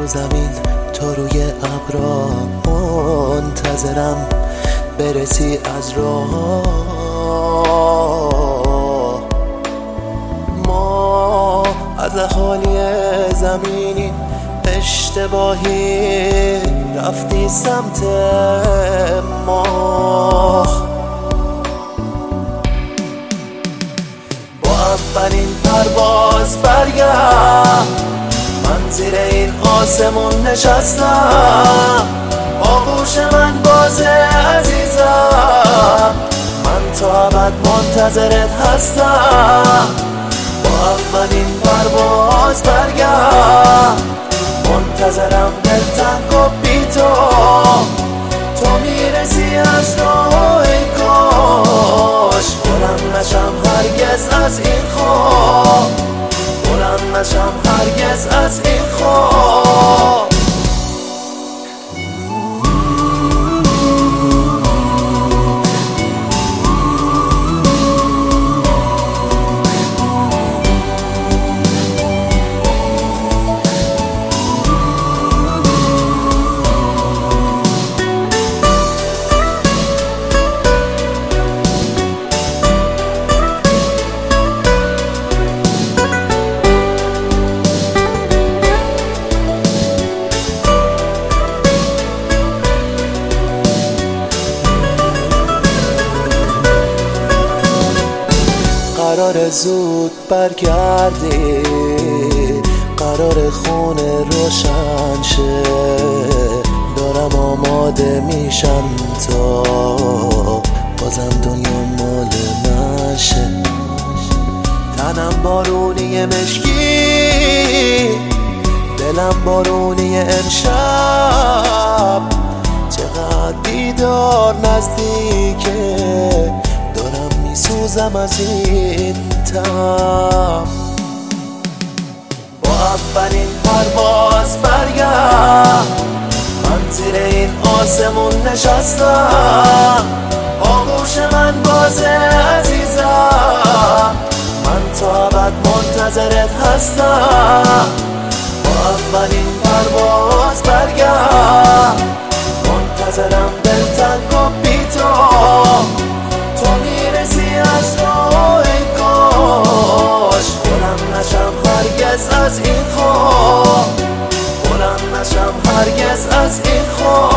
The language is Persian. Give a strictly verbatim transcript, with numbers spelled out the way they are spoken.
رو زمین تو روی ابرا، منتظرم برسی از راه. ما از اهالی زمینی اشتباهی رفتی سمت ما. با اولین پرواز برگرد، من زیر این آسمون نشستم. آغوش من بازه عزیزم، من تا ابد منتظرت هستم. با اولین پرواز برگرد، منتظرم دلتنگ و بی تو. تو میرسی از راه، ای کاش بلند نشم هرگز از این خواب، بلند نشم هرگز از این خواب. قرار زود برگردی، قرار خونه روشن شه. دارم آماده میشم تا بازم دنیا مال من شه. تنم بارونی مشکی، دلم بارونی امشب. چقدر دیدار نزدیکه، دارم میسوزم از این تب. با اولین پرواز برگرد، من زیر این آسمون نشستم. آغوش من بازه عزیزم، من تا ابد منتظرت هستم. با اولین پرواز برگرد، منتظرم دلتنگ و بی تو. تو میرسی از راه، ای کاش بلند نشم هرگز از این خواب، بلند نشم هرگز از این خواب.